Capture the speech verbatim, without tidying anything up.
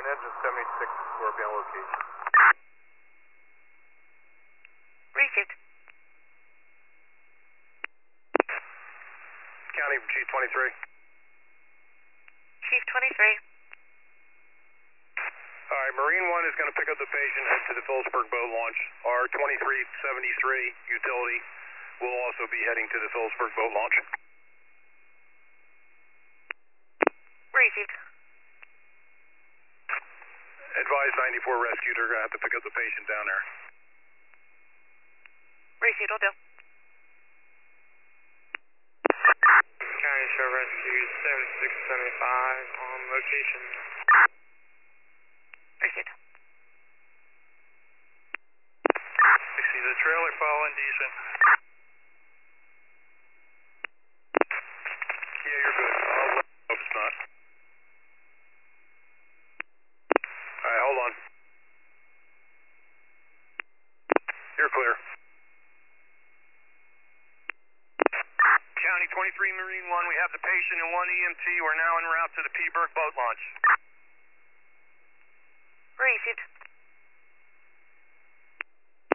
engine seventy-six Scorpion location. Received. County from Chief twenty-three. Chief twenty-three. All right, Marine one is going to pick up the patient head to the Phillipsburg boat launch. Our twenty-three seventy-three utility will also be heading to the Phillipsburg boat launch. Received. Advise ninety-four rescue, they're going to have to pick up the patient down there. Received, will do. County Show Rescue seventy-six seventy-five on location. Received. I see the trailer following decent. Yeah, you're good. I'll let you know if it's not. All right, hold on. You're clear. County twenty-three Marine one, we have the patient and one E M T. We're now en route to the Peaburg boat launch.